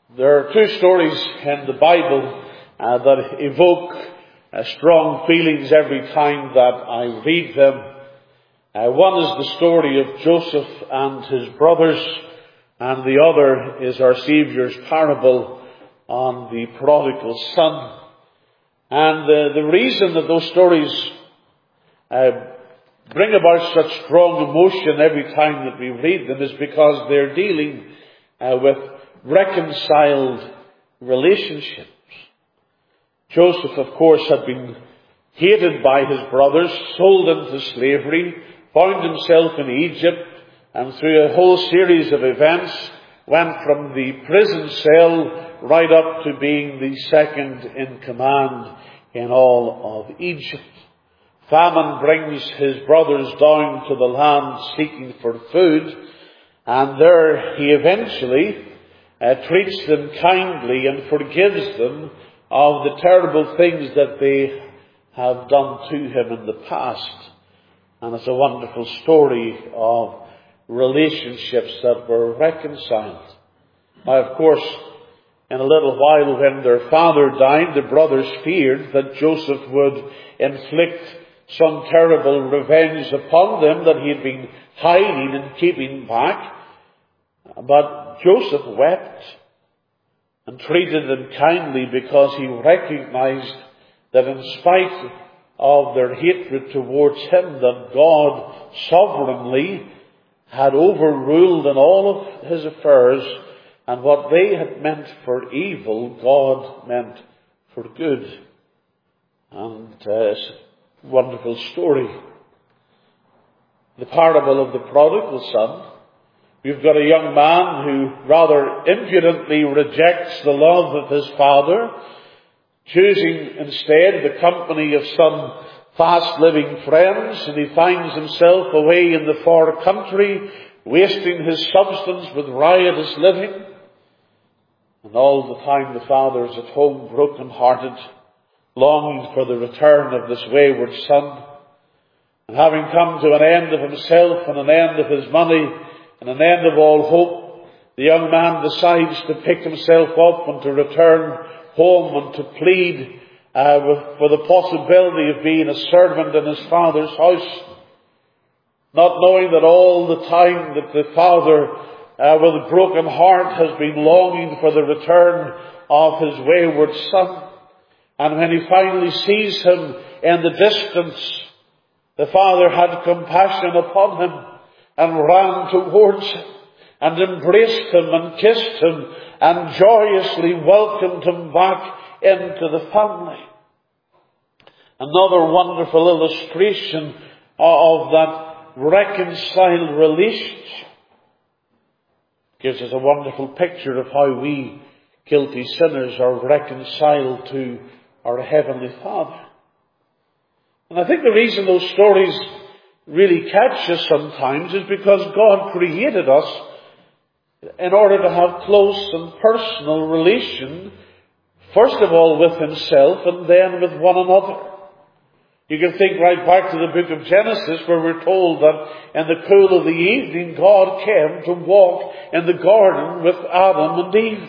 There are two stories in the Bible that evoke strong feelings every time that I read them. One is the story of Joseph and his brothers, and the other is our Saviour's parable on the prodigal son. And the reason that those stories bring about such strong emotion every time that we read them is because they're dealing with reconciled relationships. Joseph, of course, had been hated by his brothers, sold into slavery, found himself in Egypt, and through a whole series of events went from the prison cell right up to being the second in command in all of Egypt. Famine brings his brothers down to the land seeking for food, and there he eventually treats them kindly and forgives them of the terrible things that they have done to him in the past. And it's a wonderful story of relationships that were reconciled. Now, of course, in a little while when their father died, the brothers feared that Joseph would inflict some terrible revenge upon them that he had been hiding and keeping back. But Joseph wept and treated them kindly because he recognized that in spite of their hatred towards him, that God sovereignly had overruled in all of his affairs, and what they had meant for evil, God meant for good. And it's a wonderful story. The parable of the prodigal son. You've got a young man who rather impudently rejects the love of his father, choosing instead the company of some fast-living friends, and he finds himself away in the far country, wasting his substance with riotous living. And all the time the father is at home, broken-hearted, longing for the return of this wayward son. And having come to an end of himself and an end of his money, and an end of all hope, the young man decides to pick himself up and to return home and to plead for the possibility of being a servant in his father's house, not knowing that all the time that the father with a broken heart has been longing for the return of his wayward son. And when he finally sees him in the distance, the father had compassion upon him and ran towards him and embraced him and kissed him and joyously welcomed him back into the family. Another wonderful illustration of that reconciled relationship. Gives us a wonderful picture of how we guilty sinners are reconciled to our Heavenly Father. And I think the reason those stories really catch us sometimes is because God created us in order to have close and personal relation, first of all with Himself and then with one another. You can think right back to the book of Genesis where we're told that in the cool of the evening God came to walk in the garden with Adam and Eve.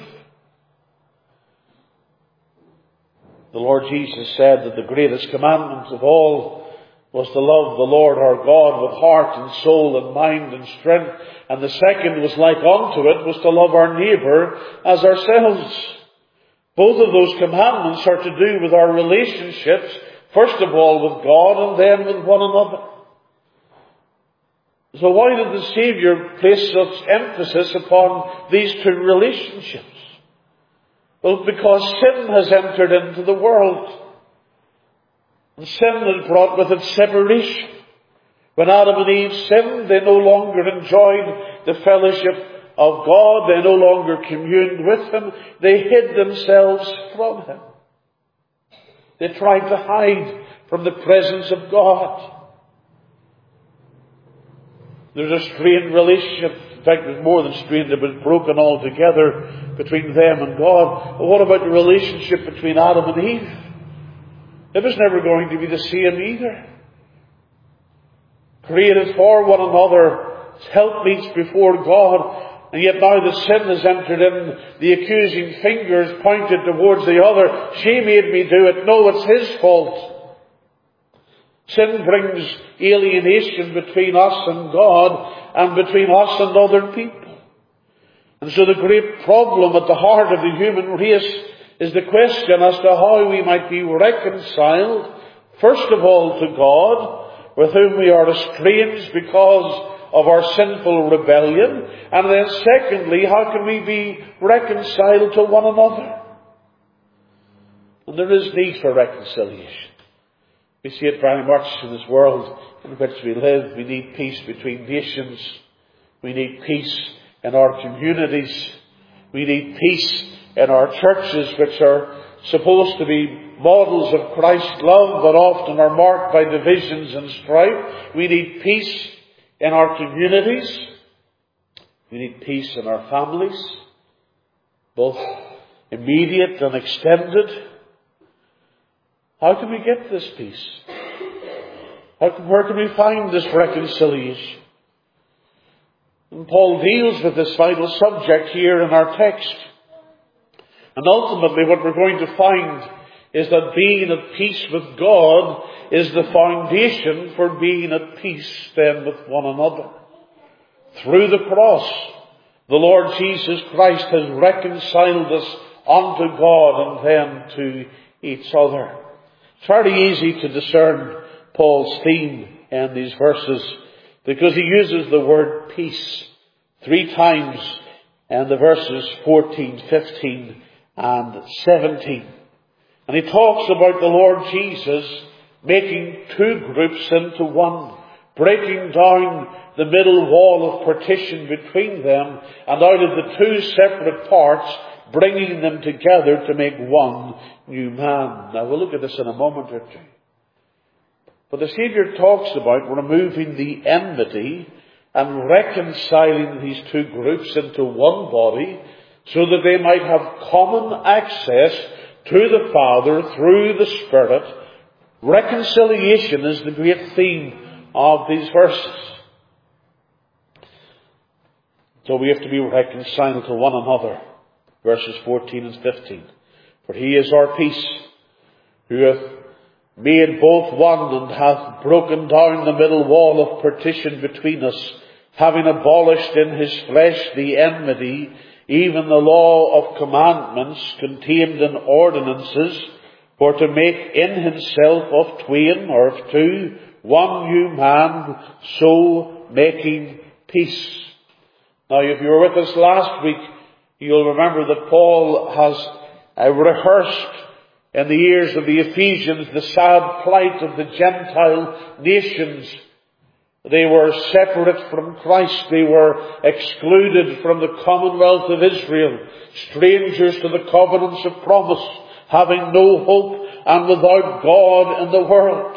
The Lord Jesus said that the greatest commandment of all was to love the Lord our God with heart and soul and mind and strength. And the second was like unto it, was to love our neighbour as ourselves. Both of those commandments are to do with our relationships, first of all with God and then with one another. So why did the Saviour place such emphasis upon these two relationships? Well, because sin has entered into the world. And sin has brought with it separation. When Adam and Eve sinned, they no longer enjoyed the fellowship of God. They no longer communed with Him. They hid themselves from Him. They tried to hide from the presence of God. There's a strained relationship. In fact, it was more than strained. It was broken altogether between them and God. But what about the relationship between Adam and Eve? It was never going to be the same either. Created for one another, helpmeets before God, And yet now that sin has entered in, the accusing fingers pointed towards the other. She made me do it. No, it's his fault. Sin brings alienation between us and God and between us and other people. And so the great problem at the heart of the human race is the question as to how we might be reconciled, first of all to God, with whom we are estranged because of our sinful rebellion, and then secondly, how can we be reconciled to one another? And there is need for reconciliation. We see it very much in this world in which we live. We need peace between nations. We need peace in our communities. We need peace in our churches, which are supposed to be models of Christ's love, but often are marked by divisions and strife. We need peace in our communities. We need peace in our families, both immediate and extended. How can we get this peace? Where can we find this reconciliation? And Paul deals with this vital subject here in our text. And ultimately what we're going to find is that being at peace with God is the foundation for being at peace then with one another. Through the cross, the Lord Jesus Christ has reconciled us unto God and then to each other. It's very easy to discern Paul's theme in these verses because he uses the word peace 3 times in the verses 14, 15 and 17. And he talks about the Lord Jesus making 2 groups into one, breaking down the middle wall of partition between them, and out of the 2 separate parts, bringing them together to make one new man. Now we'll look at this in a moment or two. But the Saviour talks about removing the enmity and reconciling these 2 groups into one body so that they might have common access to the Father through the Spirit. Reconciliation is the great theme of these verses. So we have to be reconciled to one another. Verses 14 and 15. For he is our peace, who hath made both one and hath broken down the middle wall of partition between us, having abolished in his flesh the enmity, even the law of commandments contained in ordinances, for to make in himself of twain or of 2 one new man, so making peace. Now if you were with us last week, you'll remember that Paul has rehearsed in the ears of the Ephesians the sad plight of the Gentile nations. They were separate from Christ. They were excluded from the commonwealth of Israel, strangers to the covenants of promise, having no hope and without God in the world.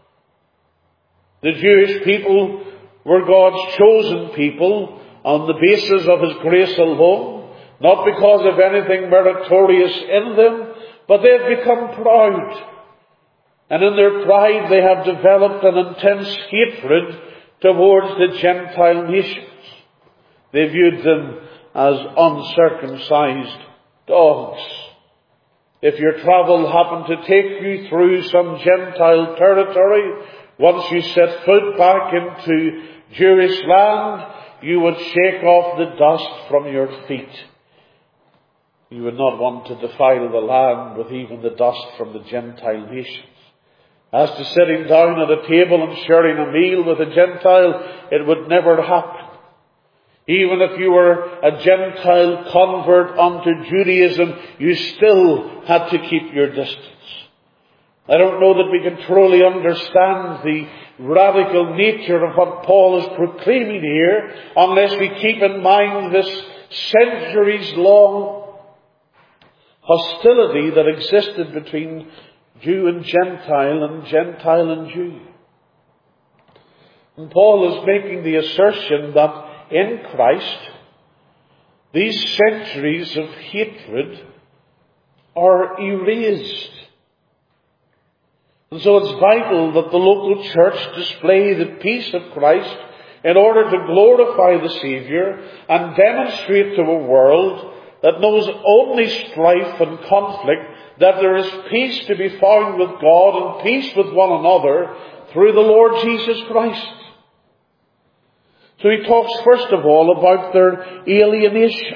The Jewish people were God's chosen people on the basis of his grace alone, not because of anything meritorious in them, but they have become proud. And in their pride they have developed an intense hatred towards the Gentile nations. They viewed them as uncircumcised dogs. If your travel happened to take you through some Gentile territory, once you set foot back into Jewish land, you would shake off the dust from your feet. You would not want to defile the land with even the dust from the Gentile nations. As to sitting down at a table and sharing a meal with a Gentile, it would never happen. Even if you were a Gentile convert unto Judaism, you still had to keep your distance. I don't know that we can truly understand the radical nature of what Paul is proclaiming here unless we keep in mind this centuries-long hostility that existed between Jew and Gentile and Jew. And Paul is making the assertion that in Christ, these centuries of hatred are erased. And so it's vital that the local church display the peace of Christ in order to glorify the Saviour and demonstrate to a world that knows only strife and conflict that there is peace to be found with God and peace with one another through the Lord Jesus Christ. So he talks first of all about their alienation.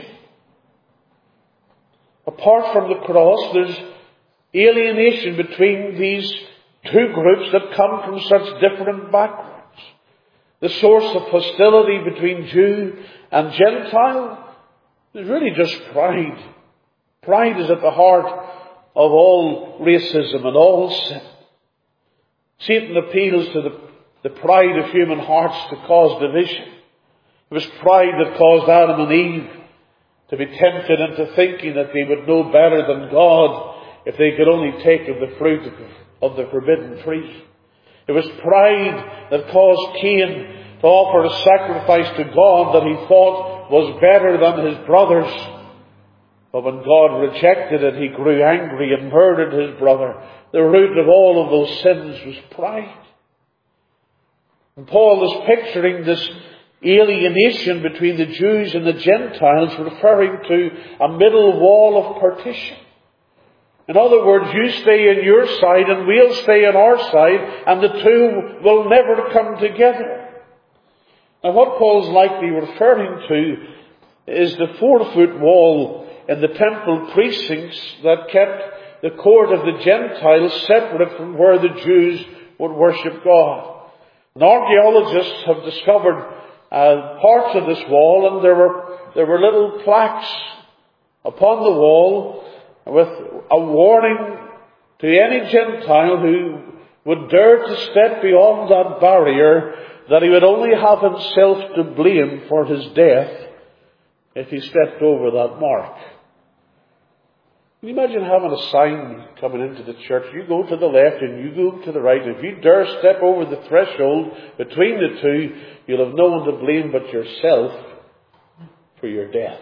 Apart from the cross, there's alienation between these two groups that come from such different backgrounds. The source of hostility between Jew and Gentile is really just pride. Pride is at the heart of all racism and all sin. Satan appeals to the pride of human hearts to cause division. It was pride that caused Adam and Eve to be tempted into thinking that they would know better than God if they could only take of the fruit of the forbidden tree. It was pride that caused Cain to offer a sacrifice to God that he thought was better than his brothers. But when God rejected it, he grew angry and murdered his brother. The root of all of those sins was pride. And Paul is picturing this alienation between the Jews and the Gentiles, referring to a middle wall of partition. In other words, you stay in your side and we'll stay on our side, and the two will never come together. Now what Paul's likely referring to is the 4-foot wall in the temple precincts that kept the court of the Gentiles separate from where the Jews would worship God. And archaeologists have discovered parts of this wall, and there were little plaques upon the wall with a warning to any Gentile who would dare to step beyond that barrier that he would only have himself to blame for his death if he stepped over that mark. Can you imagine having a sign coming into the church? You go to the left and you go to the right. If you dare step over the threshold between the two, you'll have no one to blame but yourself for your death.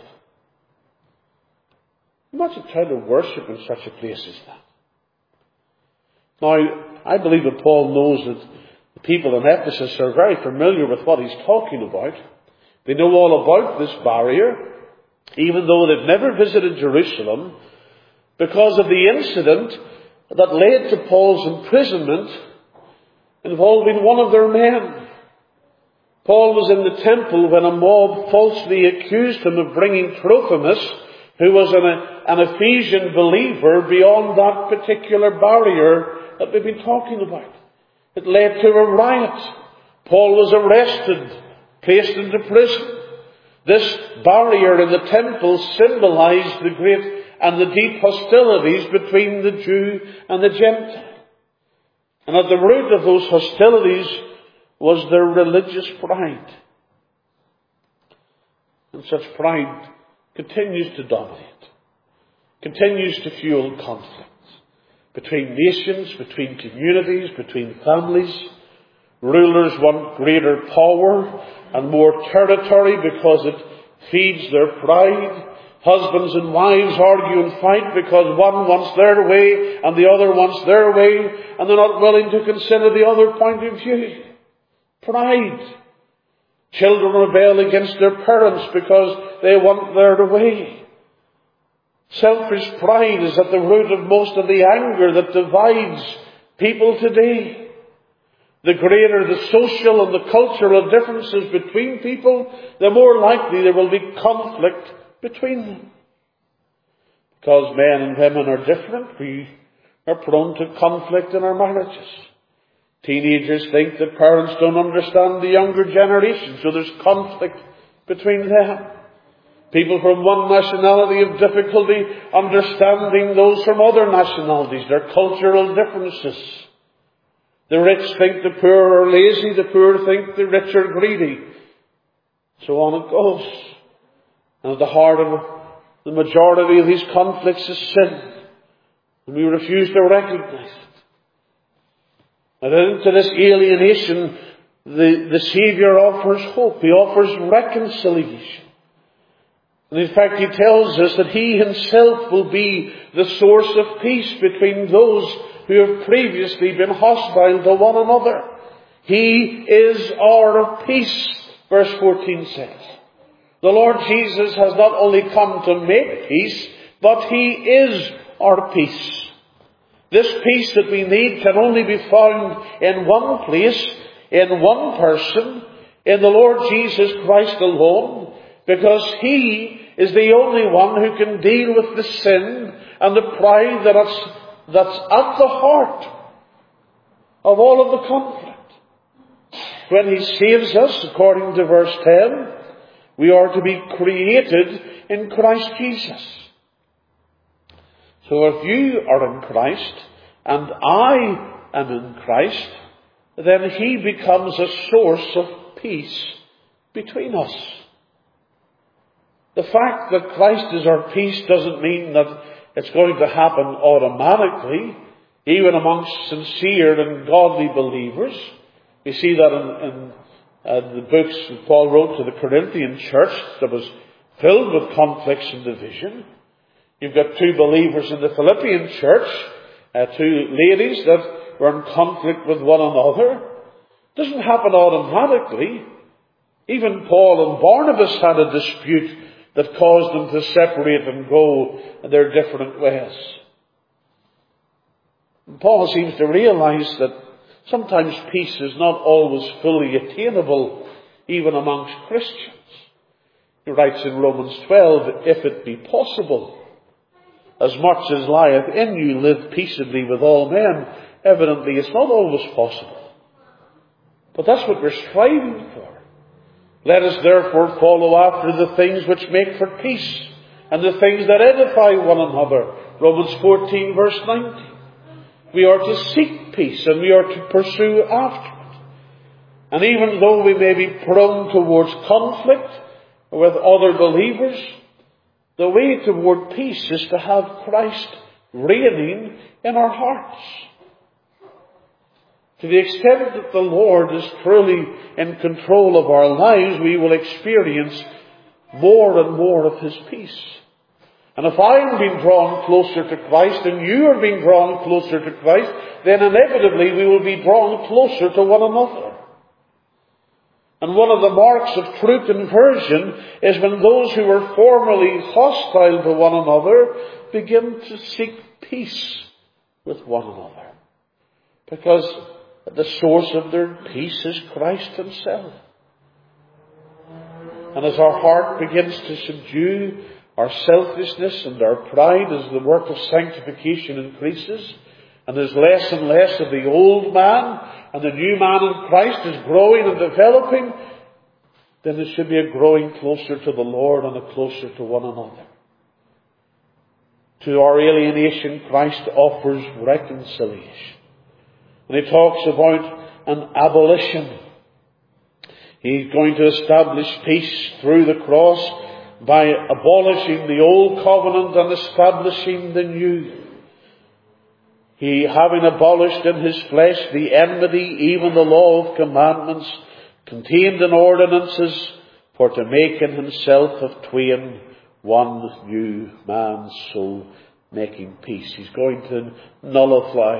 Imagine trying to worship in such a place as that. Now, I believe that Paul knows that the people in Ephesus are very familiar with what he's talking about. They know all about this barrier, even though they've never visited Jerusalem, because of the incident that led to Paul's imprisonment involving one of their men. Paul was in the temple when a mob falsely accused him of bringing Trophimus, who was an Ephesian believer, beyond that particular barrier that we've been talking about. It led to a riot. Paul was arrested, placed into prison. This barrier in the temple symbolized the great and the deep hostilities between the Jew and the Gentile. And at the root of those hostilities was their religious pride. And such pride continues to dominate, continues to fuel conflicts between nations, between communities, between families. Rulers want greater power and more territory because it feeds their pride. Husbands and wives argue and fight because one wants their way and the other wants their way, and they're not willing to consider the other point of view. Pride. Children rebel against their parents because they want their way. Selfish pride is at the root of most of the anger that divides people today. The greater the social and the cultural differences between people, the more likely there will be conflict between them. Because men and women are different, we are prone to conflict in our marriages. Teenagers think that parents don't understand the younger generation, so there's conflict between them. People from one nationality have difficulty understanding those from other nationalities, their cultural differences. The rich think the poor are lazy, the poor think the rich are greedy. So on it goes. And at the heart of the majority of these conflicts is sin. And we refuse to recognize it. And into this alienation, the Saviour offers hope. He offers reconciliation. And in fact, He tells us that He Himself will be the source of peace between those who have previously been hostile to one another. He is our peace, Verse 14 says, the Lord Jesus has not only come to make peace, but He is our peace. This peace that we need can only be found in one place, in one person, in the Lord Jesus Christ alone, because He is the only one who can deal with the sin and the pride that's at the heart of all of the conflict. When He saves us, according to verse 10, we are to be created in Christ Jesus. So if you are in Christ, and I am in Christ, then He becomes a source of peace between us. The fact that Christ is our peace doesn't mean that it's going to happen automatically, even amongst sincere and godly believers. We see that in the books that Paul wrote to the Corinthian church that was filled with conflicts and division. You've got two believers in the Philippian church, two ladies that were in conflict with one another. It doesn't happen automatically. Even Paul and Barnabas had a dispute that caused them to separate and go their different ways. And Paul seems to realize that sometimes peace is not always fully attainable, even amongst Christians. He writes in Romans 12, if it be possible, as much as lieth in you, live peaceably with all men. Evidently, it's not always possible. But that's what we're striving for. Let us therefore follow after the things which make for peace, and the things that edify one another. Romans 14, verse 19. We are to seek peace, and we are to pursue after it. And even though we may be prone towards conflict with other believers, the way toward peace is to have Christ reigning in our hearts. To the extent that the Lord is truly in control of our lives, we will experience more and more of His peace. And if I am being drawn closer to Christ and you are being drawn closer to Christ, then inevitably we will be drawn closer to one another. And one of the marks of true conversion is when those who were formerly hostile to one another begin to seek peace with one another. Because the source of their peace is Christ Himself. And as our heart begins to subdue our selfishness and our pride, as the work of sanctification increases, and there's less and less of the old man, and the new man in Christ is growing and developing, then there should be a growing closer to the Lord and a closer to one another. To our alienation, Christ offers reconciliation. And He talks about an abolition. He's going to establish peace through the cross by abolishing the old covenant and establishing the new. He, having abolished in His flesh the enmity, even the law of commandments, contained in ordinances, for to make in Himself of twain one new man, so making peace. He's going to nullify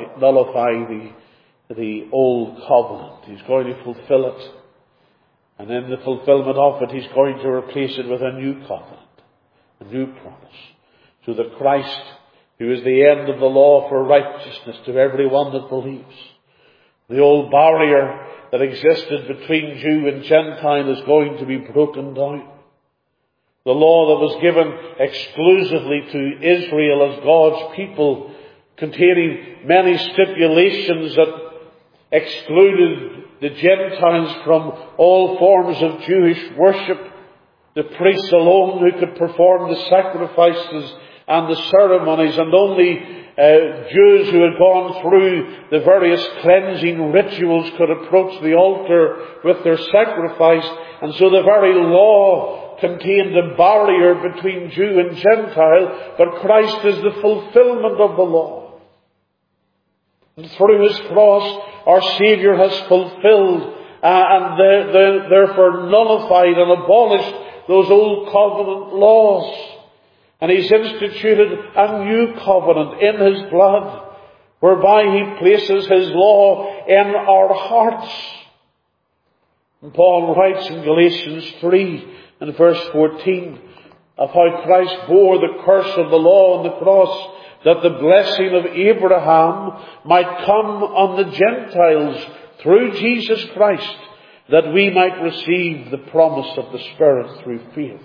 the old covenant. He's going to fulfill it. And in the fulfillment of it, He's going to replace it with a new covenant, a new promise. So that Christ, who is the end of the law for righteousness to everyone that believes, the old barrier that existed between Jew and Gentile is going to be broken down. The law that was given exclusively to Israel as God's people, containing many stipulations that excluded the Gentiles from all forms of Jewish worship. The priests alone who could perform the sacrifices and the ceremonies, and only Jews who had gone through the various cleansing rituals could approach the altar with their sacrifice. And so the very law contained a barrier between Jew and Gentile, but Christ is the fulfillment of the law. And through His cross, our Saviour has fulfilled and therefore nullified and abolished those old covenant laws. And He's instituted a new covenant in His blood, whereby He places His law in our hearts. And Paul writes in Galatians 3 and verse 14 of how Christ bore the curse of the law on the cross, that the blessing of Abraham might come on the Gentiles through Jesus Christ, that we might receive the promise of the Spirit through faith.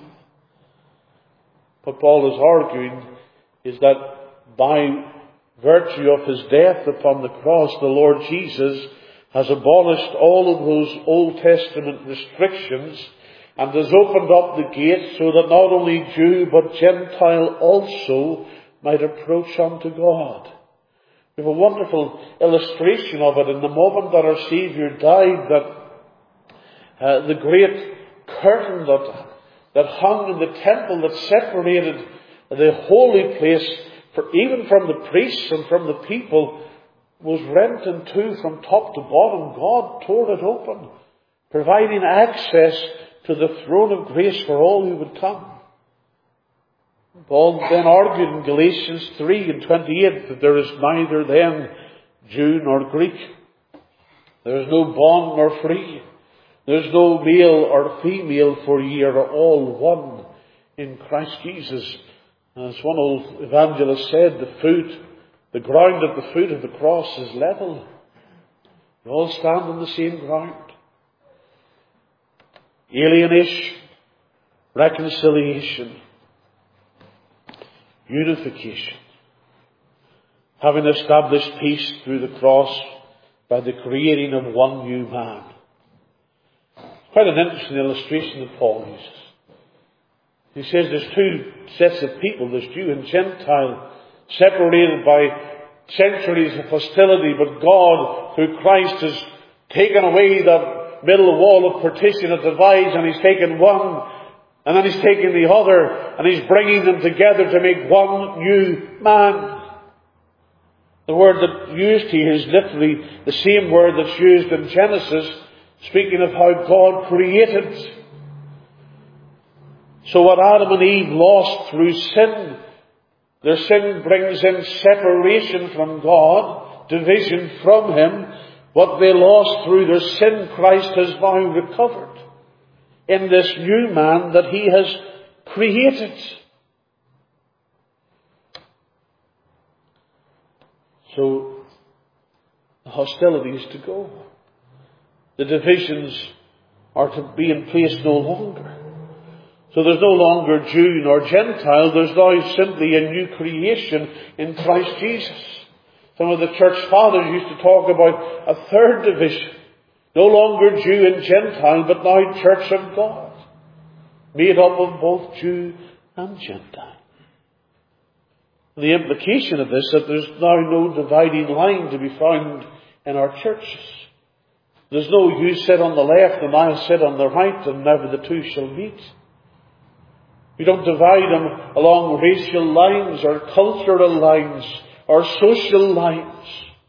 What Paul is arguing is that by virtue of his death upon the cross, the Lord Jesus has abolished all of those Old Testament restrictions and has opened up the gate so that not only Jew but Gentile also might approach unto God. We have a wonderful illustration of it in the moment that our Saviour died, that the great curtain that hung in the temple that separated the holy place even from the priests and from the people was rent in two from top to bottom. God tore it open, providing access to the throne of grace for all who would come. Paul then argued in Galatians 3 and 28 that there is neither then Jew nor Greek. There is no bond nor free. There is no male or female, for ye are all one in Christ Jesus. As one old evangelist said, the ground at the foot of the cross is level. We all stand on the same ground. Alienation, reconciliation, unification. Having established peace through the cross by the creating of one new man. Quite an interesting illustration that Paul uses. He says there's two sets of people, there's Jew and Gentile, separated by centuries of hostility, but God, through Christ, has taken away that middle wall of partition that divides, and He's taken one, and then He's taken the other, and He's bringing them together to make one new man. The word that used here is literally the same word that's used in Genesis, speaking of how God created. So what Adam and Eve lost through sin, their sin brings in separation from God, division from Him. What they lost through their sin, Christ has now recovered in this new man that He has created. So the hostility is to go. The divisions are to be in place no longer. So there's no longer Jew nor Gentile. There's now simply a new creation in Christ Jesus. Some of the church fathers used to talk about a third division. No longer Jew and Gentile, but now church of God. Made up of both Jew and Gentile. The implication of this is that there's now no dividing line to be found in our churches. There's no you sit on the left and I sit on the right and never the two shall meet. We don't divide them along racial lines or cultural lines or social lines.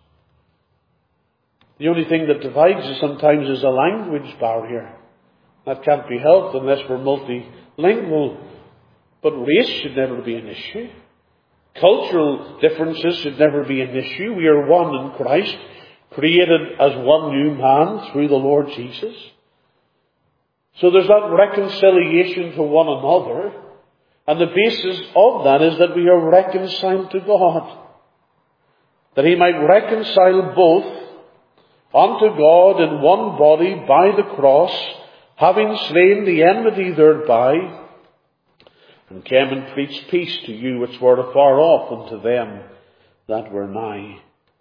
The only thing that divides us sometimes is a language barrier. That can't be helped unless we're multilingual. But race should never be an issue. Cultural differences should never be an issue. We are one in Christ, created as one new man through the Lord Jesus. So there's that reconciliation to one another. And the basis of that is that we are reconciled to God. That He might reconcile both unto God in one body by the cross, having slain the enmity thereby, and came and preached peace to you which were afar off, and to them that were nigh.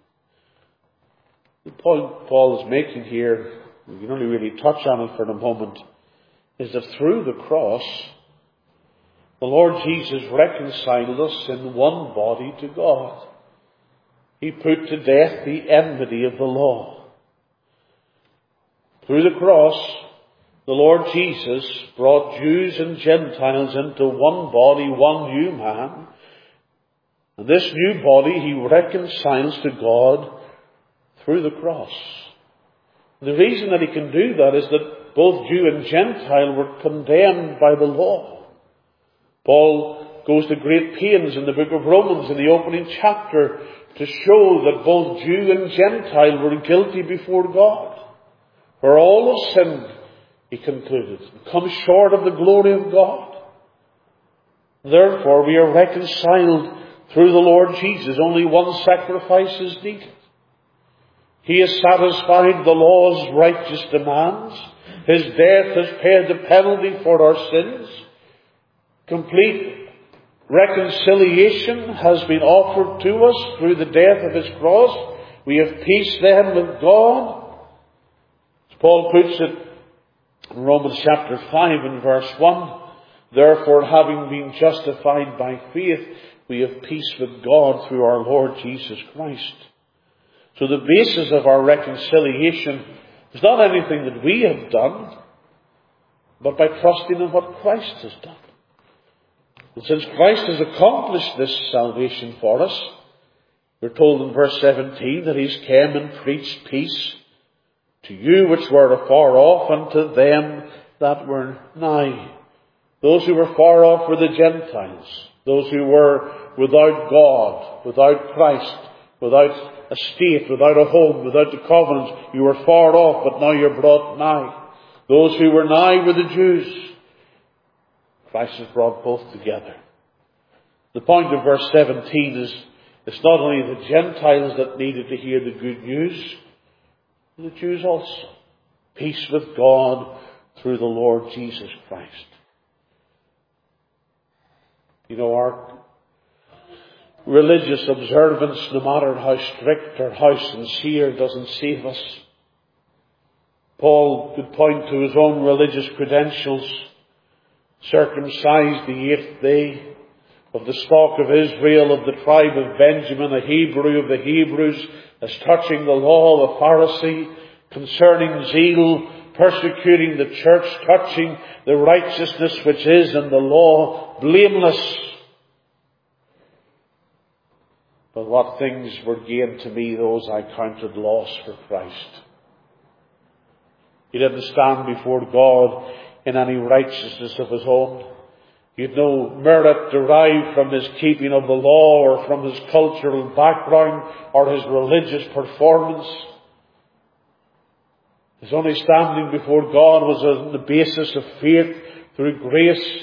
The point Paul is making here, we can only really touch on it for a moment, is that through the cross, the Lord Jesus reconciled us in one body to God. He put to death the enmity of the law. Through the cross, the Lord Jesus brought Jews and Gentiles into one body, one new man. And this new body He reconciles to God through the cross. The reason that He can do that is that both Jew and Gentile were condemned by the law. Paul goes to great pains in the book of Romans in the opening chapter to show that both Jew and Gentile were guilty before God. For all have sinned he concluded, come short of the glory of God. Therefore we are reconciled through the Lord Jesus. Only one sacrifice is needed. He has satisfied the law's righteous demands. His death has paid the penalty for our sins. Complete reconciliation has been offered to us through the death of His cross. We have peace then with God. As Paul puts it in Romans chapter 5 and verse 1, therefore, having been justified by faith, we have peace with God through our Lord Jesus Christ. So the basis of our reconciliation is not anything that we have done, but by trusting in what Christ has done. And since Christ has accomplished this salvation for us, we're told in verse 17 that He's came and preached peace to you which were afar off, and to them that were nigh. Those who were far off were the Gentiles, those who were without God, without Christ, without a state, without a home, without the covenants. You were far off, but now you're brought nigh. Those who were nigh were the Jews. Christ has brought both together. The point of verse 17 is, it's not only the Gentiles that needed to hear the good news, the Jews also. Peace with God through the Lord Jesus Christ. You know, our religious observance, no matter how strict or how sincere, doesn't save us. Paul could point to his own religious credentials. Circumcised the 8th day, of the stock of Israel, of the tribe of Benjamin, a Hebrew of the Hebrews, as touching the law, a Pharisee, concerning zeal, persecuting the church, touching the righteousness which is in the law, blameless. But what things were gained to me, those I counted loss for Christ. He didn't stand before God in any righteousness of his own. He had no merit derived from his keeping of the law, or from his cultural background, or his religious performance. His only standing before God was on the basis of faith through grace,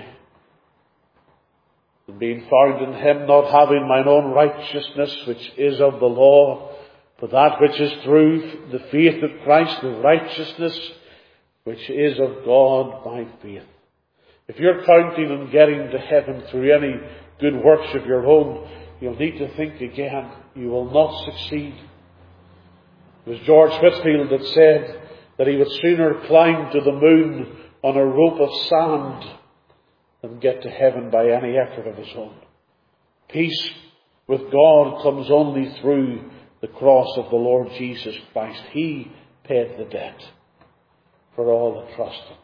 and being found in Him, not having mine own righteousness which is of the law, but that which is through the faith of Christ, the righteousness which is of God by faith. If you're counting on getting to heaven through any good works of your own, you'll need to think again. You will not succeed. It was George Whitefield that said that he would sooner climb to the moon on a rope of sand than get to heaven by any effort of his own. Peace with God comes only through the cross of the Lord Jesus Christ. He paid the debt for all that trust Him.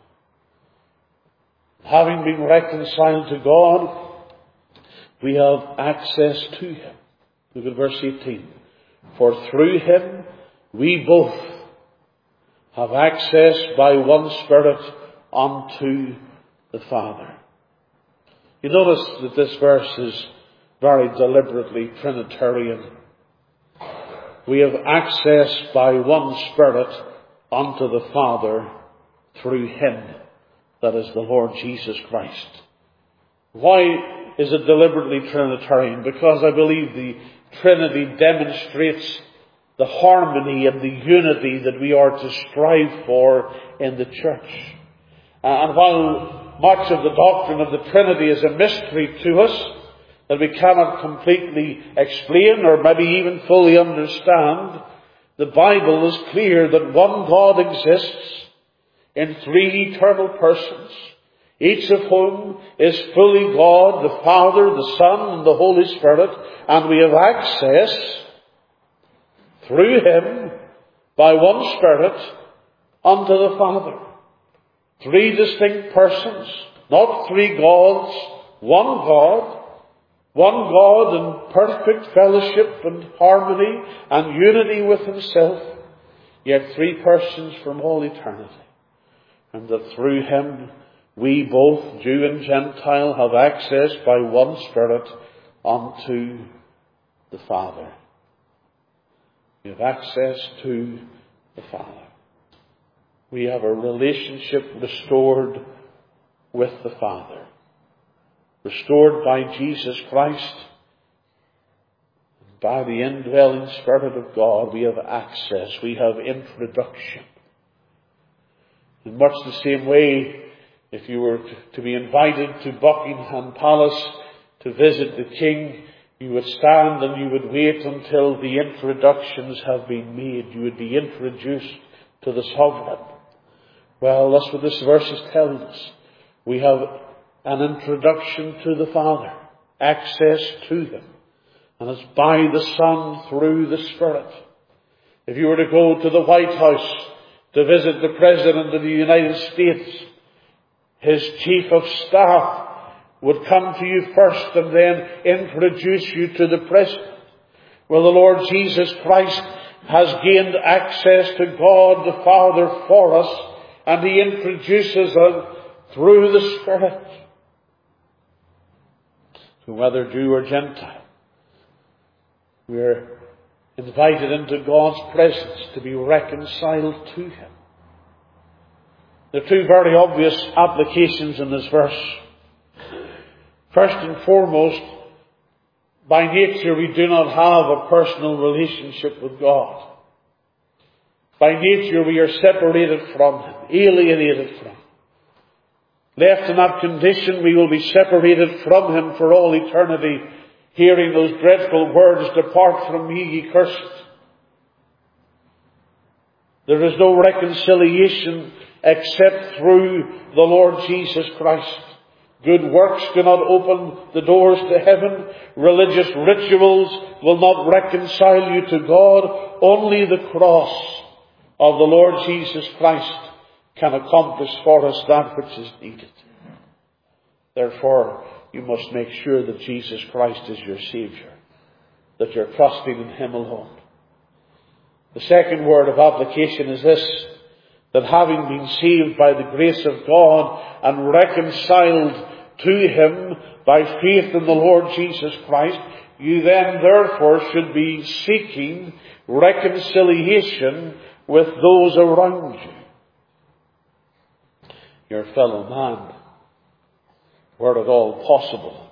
Having been reconciled to God, we have access to Him. Look at verse 18. For through Him we both have access by one Spirit unto the Father. You notice that this verse is very deliberately Trinitarian. We have access by one Spirit unto the Father through Him, that is the Lord Jesus Christ. Why is it deliberately Trinitarian? Because I believe the Trinity demonstrates the harmony and the unity that we are to strive for in the church. And while much of the doctrine of the Trinity is a mystery to us, that we cannot completely explain or maybe even fully understand, the Bible is clear that one God exists in three eternal persons, each of whom is fully God, the Father, the Son, and the Holy Spirit, and we have access through Him by one Spirit unto the Father. Three distinct persons, not three gods, one God in perfect fellowship and harmony and unity with Himself, yet three persons from all eternity. And that through Him we both, Jew and Gentile, have access by one Spirit unto the Father. We have access to the Father. We have a relationship restored with the Father. Restored by Jesus Christ. By the indwelling Spirit of God, we have access. We have introduction. In much the same way, if you were to be invited to Buckingham Palace to visit the King, you would stand and you would wait until the introductions have been made. You would be introduced to the Sovereign. Well, that's what this verse is telling us. We have an introduction to the Father, access to Him. And it's by the Son through the Spirit. If you were to go to the White House to visit the President of the United States, his Chief of Staff would come to you first and then introduce you to the President. Well, the Lord Jesus Christ has gained access to God the Father for us, and He introduces us through the Spirit. So whether Jew or Gentile, we're invited into God's presence to be reconciled to Him. There are two very obvious applications in this verse. First and foremost, by nature we do not have a personal relationship with God. By nature we are separated from Him, alienated from Him. Left in that condition, we will be separated from Him for all eternity, hearing those dreadful words, "Depart from me, ye cursed." There is no reconciliation except through the Lord Jesus Christ. Good works do not open the doors to heaven. Religious rituals will not reconcile you to God. Only the cross of the Lord Jesus Christ can accomplish for us that which is needed. Therefore, you must make sure that Jesus Christ is your Saviour, that you're trusting in Him alone. The second word of application is this, that having been saved by the grace of God and reconciled to Him by faith in the Lord Jesus Christ, you then therefore should be seeking reconciliation with those around you. Your fellow man, were it all possible.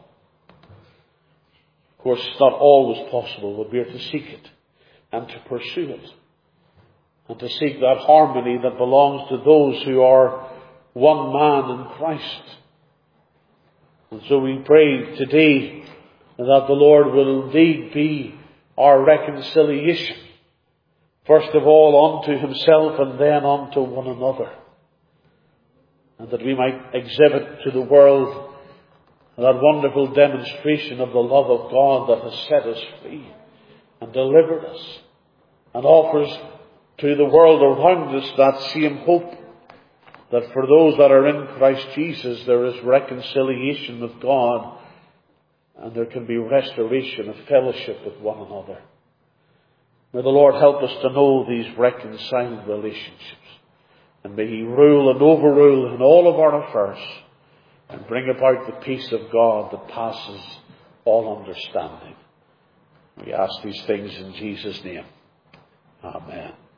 Of course, it's not always possible, but we are to seek it and to pursue it and to seek that harmony that belongs to those who are one man in Christ. And so we pray today that the Lord will indeed be our reconciliation, first of all unto Himself and then unto one another, and that we might exhibit to the world that wonderful demonstration of the love of God that has set us free and delivered us and offers to the world around us that same hope that for those that are in Christ Jesus there is reconciliation with God and there can be restoration of fellowship with one another. May the Lord help us to know these reconciled relationships, and may He rule and overrule in all of our affairs and bring about the peace of God that passes all understanding. We ask these things in Jesus' name. Amen.